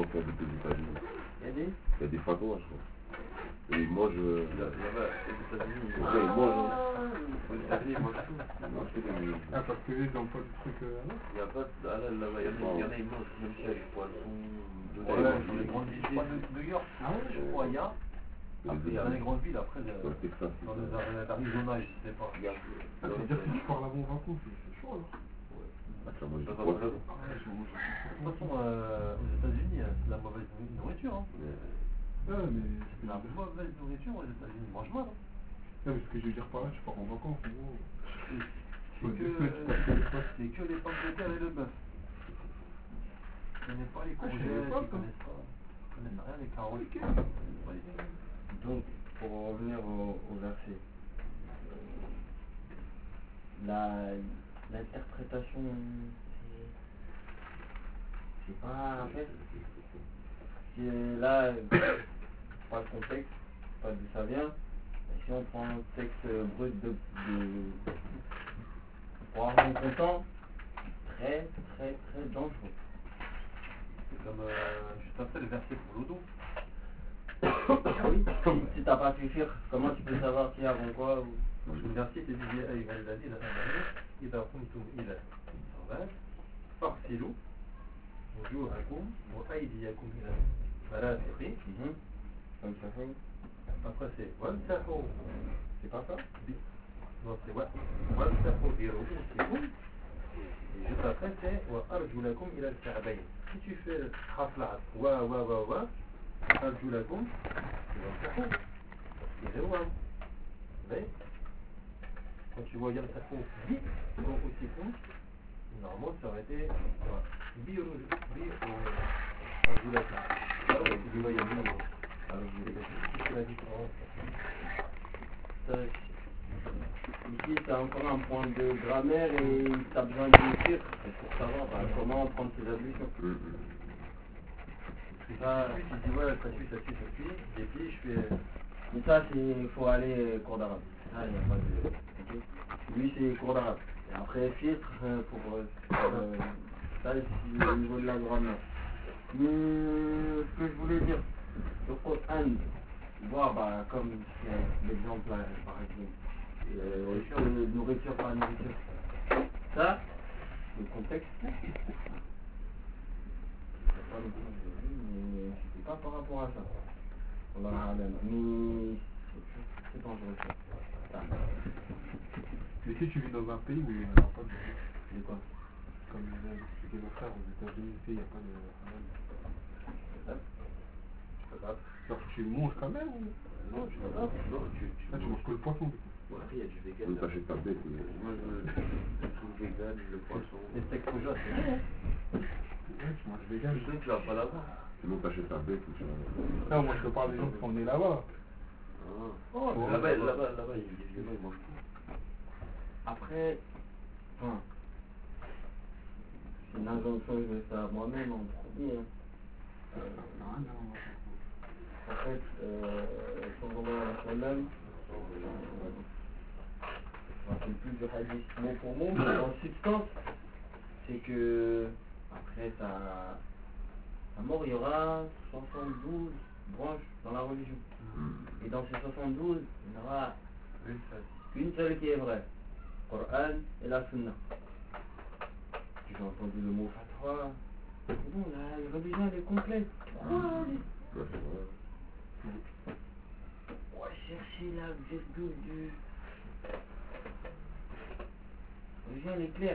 qui habitent aux États-Unis. Il y a des Il y a des fatwas, je crois. Et moi, je. Là-bas, aux États-Unis. Ouais, moi, Aux États-Unis, moi je trouve. moi, je fais des musulmans. Ah, parce que ils n'ont pas de truc là. Il n'y a pas de halal là-bas. Il y en a, ils mangent même s'il y a du poisson, de Ouais, la dans les grandes villes, je crois, New York, Ah ouais, je crois, il y a. Après, dans les grandes villes, après, Dans le Texas, dans c'est ça. l'Arizona, je sais pas. Il y a. Ah, c'est-à-dire que si tu parles avant vacances, c'est chaud alors. Ah, ça mange du Ça va poisson. là-bas. Ah ouais, je mange. De toute façon, aux États-Unis, c'est de la mauvaise nourriture. Hein. Ah, mais. C'est de la mauvaise nourriture aux États-Unis. Ils mangent mal. Hein. Non, mais ce que je veux dire par là, tu pars en vacances, en gros. C'est que les pommes de terre et le bœuf. Ils connaissent pas les Ah, je courgettes, savais pas, ils connaissent rien, les carottes. Ok. Ils connaissent pas les- Donc, pour en revenir au verset, l'interprétation, c'est pas, en fait, c'est là, pas le contexte, pas d'où ça vient. Et si on prend un texte brut pour argent comptant, très dangereux. C'est comme juste après le verset pour l'eau. Oui, si t'as pas fait faire, comment tu peux savoir qui avant quoi ou... Parce que le verset te dit يا أيها الذين آمنوا إذا قمتم إلى الصلاة فاغسلوا وجوهكم وأيديكم إلى المرافق. Comme ça fait. Après c'est وامسحوا. C'est pas ça? Non, c'est وامسحوا برؤوسكم. Et juste après c'est وأرجلكم إلى الكعبين. Si tu fais حرف العطف و أرجلكم وامسحوا c'est واو. Mais quand tu vois Yamsako vite, aussi con, normalement ça aurait été c'est la différence. Ici, c'est encore un point de grammaire et tu as besoin de dire pour savoir comment prendre ses ablutions. Tu dis ouais, ça suit, et puis je fais... Mais ça, il faut aller cours d'arabe. Ça, il n'y a pas de... Okay. Lui, c'est cours d'arabe. Et après, filtre pour... ça, c'est au niveau de la grammaire. Mais ce que je voulais dire, le Coran, voir comme l'exemple là, par exemple, nourriture par nourriture. Ça, le contexte, mais c'est pas par rapport à ça. Mais c'est dangereux ça. Mais si tu vis dans un pays où il n'y a pas de... De quoi? Comme vient d'expliquer mon frère, aux États-Unis, il n'y a pas de halal. Alors tu manges quand même ou... Non, tu manges. Non, tu manges que le poisson du coup. Ouais, après il y a du vegan. Donc t'achètes ta bête. Moi je trouve vegan, le poisson. Les steaks soja, c'est bon. Ouais, tu manges vegan. Je sais que tu vas pas l'avoir. Sinon t'achètes ta bête ou tu vas... Non, moi je te parle des gens qui sont nés là-bas. Oh, là-bas, ils mangent tout. Après, c'est une injonction que je vais faire moi-même en premier. En fait, c'est plus du hadith mot pour mot, mais en substance, c'est que après sa mort, il y aura 72 branches dans la religion. Et dans ces 72, il n'y aura qu'une seule qui est vraie, le Coran et la Sunna. Tu as entendu le mot fatwa. C'est bon, la religion elle est complète. On va chercher la virgule du... La religion elle est claire.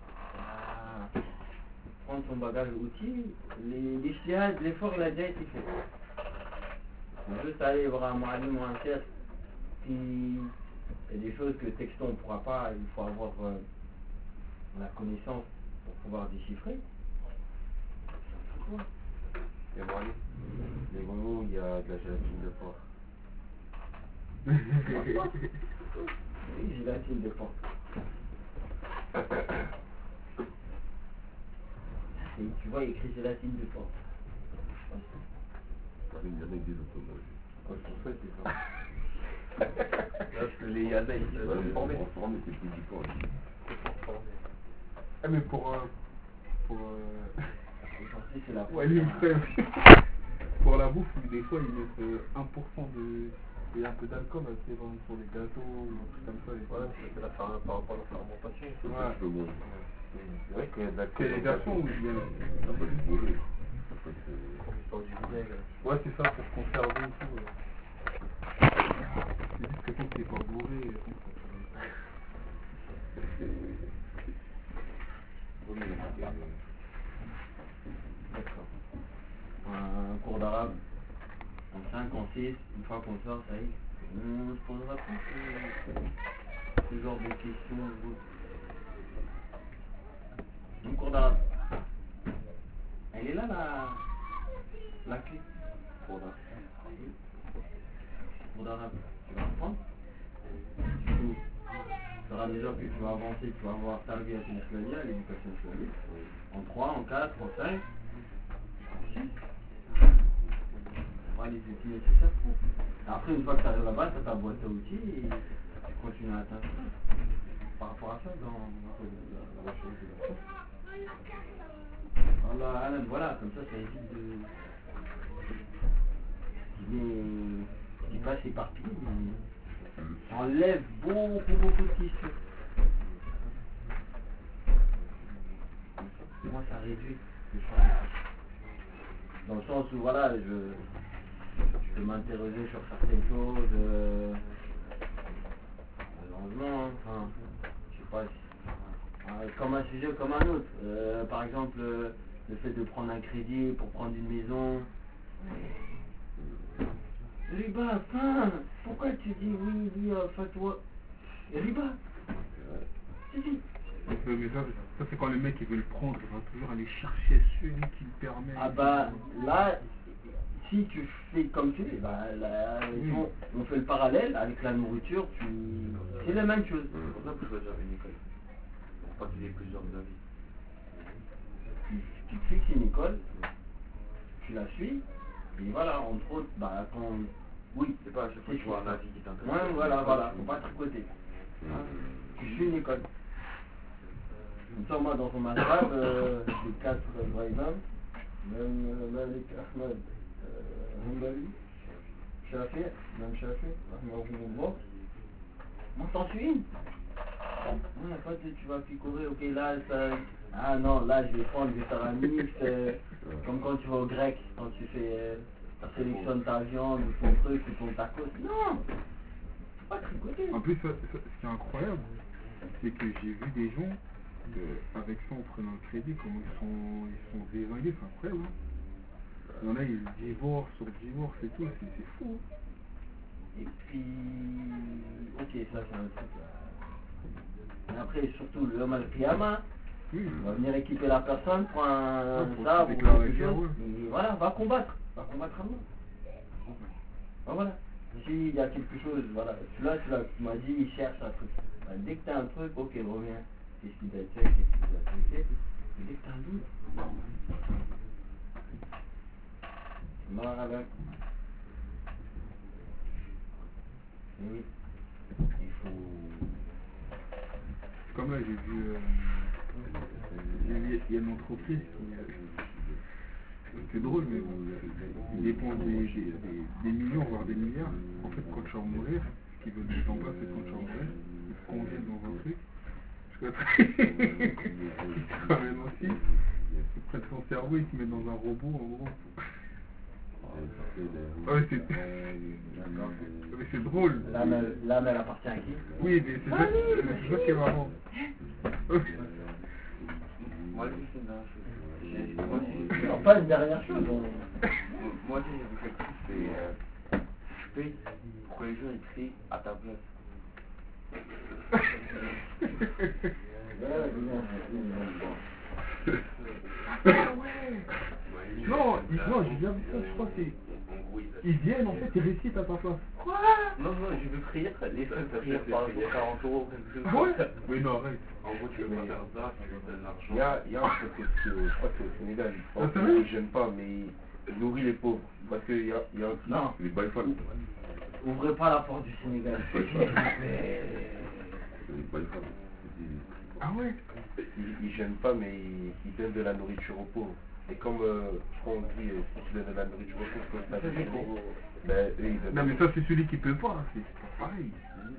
Prendre son bagage outil, l'ijtihad, l'effort il a déjà été fait. On juste aller voir un mu'allim ou un chef qui... Il y a des choses que texto on ne pourra pas, il faut avoir la connaissance pour pouvoir déchiffrer. Et moi, les moments où il y a de la gélatine de porc. Oui, gélatine de porc. Et tu vois, il écrit gélatine de porc. Il y en a qui disent on peut manger. Quand je fais, c'est ça. Parce que les Yana, ils se sont formés. Transformé, c'est plus du porc. Ah mais pour Aujourd'hui, c'est la Ouais, lui, il première. ferait pour la bouffe, des fois, ils mettent 1% de... et un peu d'alcool tu sais, sur les gâteaux ou un truc comme ça. Et Voilà, c'est par rapport à la fermentation. C'est Ouais. un peu bon. C'est vrai qu'il y a de la C'est les versions où il y a... Ça peut être bourré. Ça peut être... Comme l'histoire du vinaigre. Ouais, c'est ça, pour conserver et tout. C'est juste que quand t'es pas bourré... Oui, D'accord. Un cours d'arabe, en 5, en 6, une fois qu'on sort, ça y est, on se posera plus ce genre de questions. Un cours d'arabe. Elle est là, la clé. Cours d'arabe. Cours d'arabe. Tu vas apprendre. Du coup, au fur et à mesure que tu vas avancer, tu vas avoir ta vie à l'islamia, l'éducation islamique, en 3, en 4, en 5, en 6. Les outils nécessaires pour. Après, une fois que tu arrives là-bas, tu as ta boîte à outils et tu continues à t'instruire par rapport à ça dans la chose de la chose. Voilà, comme ça évite de qui passe éparpillé, mais ça enlève beaucoup de questions. Moi, ça réduit le champ de questions. Dans le sens où, voilà, je peux m'interroger sur certaines choses, malheureusement, enfin, je sais pas, comme un sujet comme un autre. Par exemple, le fait de prendre un crédit pour prendre une maison. Riba, enfin, pourquoi tu dis oui, fatwa? Riba, c'est dit. Mais ça c'est quand les mecs ils veulent prendre, ils vont toujours aller chercher celui qui le permet. Ah bah, là, si tu fais comme tu dis, bah, là, Oui. on fait le parallèle avec la nourriture, c'est la même chose. C'est pour ça que je choisir une école. Pour pas qu'il y ait plusieurs avis. Tu te fixes une école, tu la suis, et voilà, entre autres, bah, quand... Oui, C'est pas à chaque fois que tu vois un avis qui t'intéresse. ouais, voilà, faut pas tricoter. Hein, tu suis une école. Comme ça, moi, dans ton master, les 4 vrais imams, même Malik Ahmed, Hanbali, Shafi, même Shafi, Rahimahullah, moi, t'en suis une. Ouais, pas que tu vas picorer, ok, là, ça... Ah non, là, je vais faire un mix, comme quand tu vas au grec, quand tu fais... tu sélectionnes ta viande, ou ton truc, ou ton tacos. Non, faut pas tricoter. En plus, ce qui est incroyable, c'est que j'ai vu des gens, avec ça en prenant le crédit, comment ils sont dévalués, c'est incroyable. Hein. Il y en a, ils divorcent sur divorce et tout, c'est fou. Hein. Et puis, ok, ça c'est un truc. Et après, surtout, le Yom al-Qiyamah, Oui. on va venir équiper la personne, prend un Ouais, pour sabre ou déclarer quelque guerre, chose, ouais. et voilà, va combattre Allah. Ben voilà. S'il y a quelque chose, voilà, tu m'as dit, il cherche un truc. Ben, dès que tu as un truc, ok, reviens. Qu'est-ce qui doit être fait, qu'est-ce qui doit être fait. Et dès que tu as un doute, voilà. Oui, il faut... Comme là, j'ai vu, il y a une entreprise qui... c'est drôle, mais bon, ils dépensent des millions, voire des milliards. En fait, quand tu vas mourir, ce qu'ils veulent mettre en place, c'est quand tu vas mourir, ils se congelent dans un truc. Je crois qu'ils se ramènent aussi. Ils prennent son cerveau, ils se mettent dans un robot, en gros. Ouais, mais c'est drôle. L'âme, elle appartient à qui? Oui, mais c'est ça qui est marrant. Moi aussi, c'est une dernière chose. Moi aussi, Non, pas une dernière chose. moi aussi, j'ai vu quelque chose, c'est tu payes pour que les gens ils crient à ta place. Non, j'ai bien vu ça, je crois que c'est... Ils viennent, en fait, ils récitent à ta place. Quoi? Non, je veux prier, les gens peuvent prier par 40 euros ou quelque chose Ah comme ouais? ça. Mais non, arrête. En gros, tu veux pas faire ça, tu veux donner l'argent. Il y a un truc aussi, je crois que c'est au Sénégal, Ah, c'est vrai? ils ne gênent pas, mais ils nourrit les pauvres. Parce qu'il y a un truc. Non, Les baïfals. ouvrez pas la porte du Sénégal. Les baïfals. Ah ouais? Ils gênent pas, mais ils donnent de la nourriture aux pauvres. Et comme je crois on dit, si tu donnes de la nourriture au pauvres, comme ça, Ça, c'est c'est faux. ben, eux ils donnent. Non, mais ça, c'est celui qui peut pas. C'est pas pareil.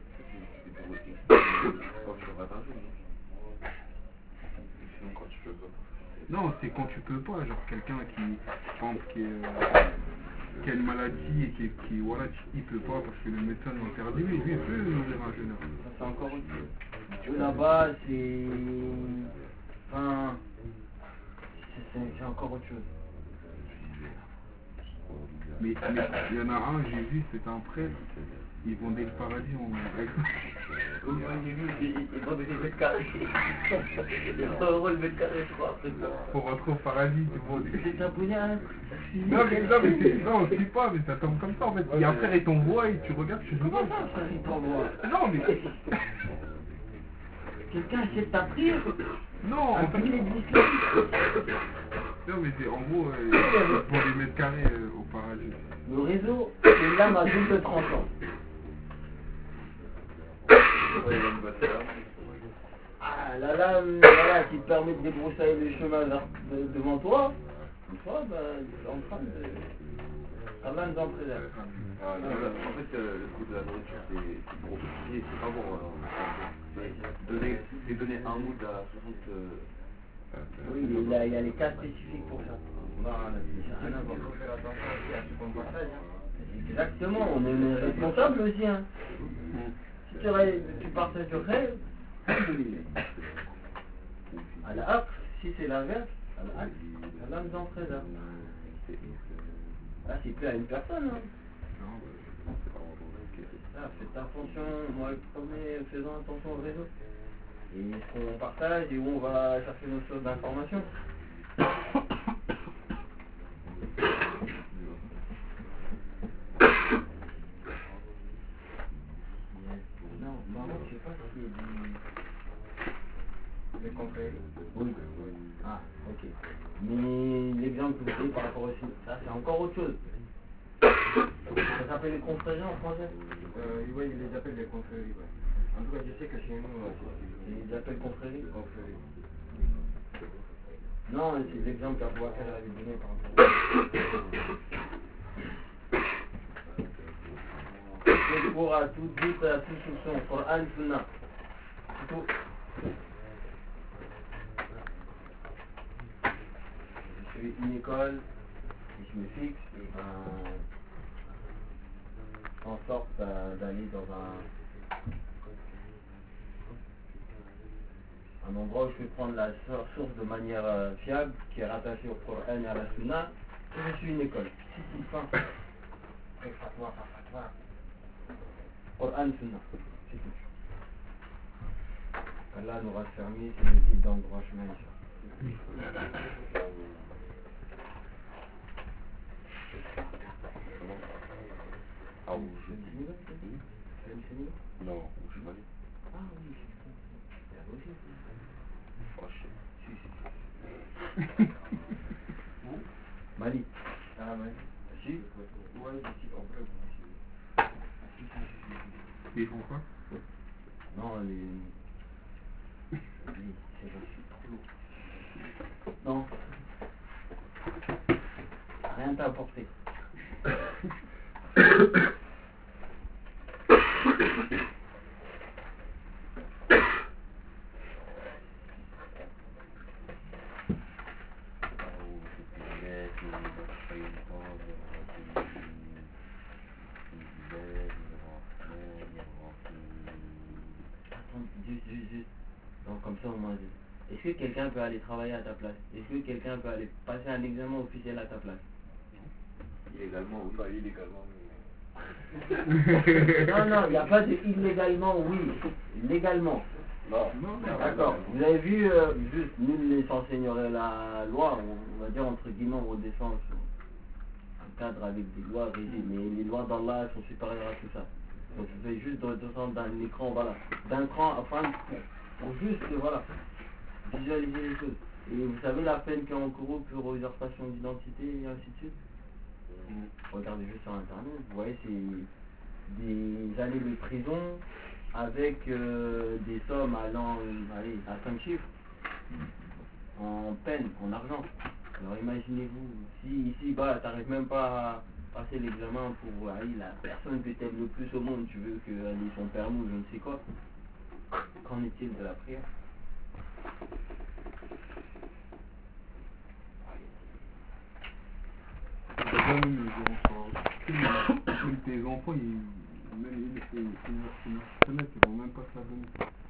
Quand tu auras d'argent, non? Sinon, quand tu peux pas. Non, c'est quand tu peux pas. Genre quelqu'un qui, par exemple, qui a une maladie et qui voilà, il peut pas parce que le médecin lui interdit, mais lui, il peut nourrir un jeune homme. Ça, c'est encore autre chose. Eux, là-bas, c'est... Enfin... C'est encore autre chose. Mais il y en a un, j'ai vu, c'était un prêtre. Ils vendaient le paradis en... Moi, j'ai vu, ils vendent des mètres carrés. 100 € le mètre carré, je crois. Pour rentrer au paradis, tu vois. C'est un bouillard. Non, non, je dis pas, mais ça tombe comme ça en fait. Et après, ils t'envoient et tu regardes, tu dis Comment ça, il t'envoie? non, mais. Quelqu'un achète ta prière? Non, Un en fait. pilier de l'islam. Non, mais c'est en gros, pour les mètres carrés au paradis. Le réseau, c'est une lame à double tranchant. Ah, la lame, voilà, qui te permet de débroussailler le chemin devant toi. Une fois, bah, en train de... Allah nous en préserve. En fait, le coup de la nourriture, c'est pour officier, c'est pas bon. C'est donner un mood à 60. Oui, il y a les cas spécifiques pour ça. Voilà, c'est rien à voir. Il faut faire attention aussi à ce qu'on partage. Exactement, on est responsable aussi. Hein. Si tu partages du rêve, à la hâte, si c'est l'inverse, à la hâte, Allah nous en préserve. Là, c'est plus à une personne. Hein. Ah, faites attention, moi le premier, faisons attention au réseau. Et ce qu'on partage et où on va chercher nos sources d'information. Non, Maroc, je sais pas s'il y a Les confréries. Oui. Ah, ok. Mais l'exemple que vous avez par rapport au sud, ça c'est encore autre chose. Ça s'appelle les confréries en français? Oui, ils les appellent les confréries, ouais. En tout cas, je sais que chez nous, Ils appellent confréries? confréries. Non, c'est l'exemple qu'Abou Bakr avait donné par rapport au pour à tout doute, à toute soupçon, Coran, Sunna. C'est tout. Je suis une école, et je me fixe, et ben, en sorte d'aller dans un endroit où je peux prendre la source de manière fiable, qui est rattachée au Coran et à la Sunna, et je suis une école. Si, fin. Avec fatwa, par fatwa. Coran, Sunna, c'est tout. Allah nous raffermit, c'est nous guide dans le droit chemin, Ah oui, c'est une séminaire, c'est une séminaire? non, je suis pas allé. Ah oui, c'est un aussi. Oh, Mali. Ah, ouais. Si? Ouais, ici, en vrai, Et ils font quoi? Non, c'est trop lourd. Non. Rien t'a apporté. Juste. Donc comme ça au moins. Est-ce que quelqu'un peut aller travailler à ta place? Est-ce que quelqu'un peut aller passer un examen officiel à ta place? Illégalement ou pas illégalement. Non, il n'y a pas de illégalement, oui. Légalement. Non, D'accord. Vous avez vu, juste, nul ne s'enseignerait la loi, on va dire entre guillemets, on redescend sur un cadre avec des lois rigides, mais les lois d'Allah sont supérieures à tout ça. Donc vous faites juste redescendre d'un écran, voilà, d'un cran afin pour juste, voilà, visualiser les choses. Et vous savez la peine qui est encourue pour usurpation d'identité et ainsi de suite? Regardez juste sur internet, vous voyez, c'est des années de prison avec des sommes allant à 5 chiffres en peine, en argent. Alors imaginez-vous, si ici, bah, t'arrives même pas à passer l'examen pour aller la personne que t'aimes le plus au monde, tu veux qu'elle ait son permis ou je ne sais quoi, qu'en est-il de la prière? Même tes enfants, même ils vont même pas se la donner.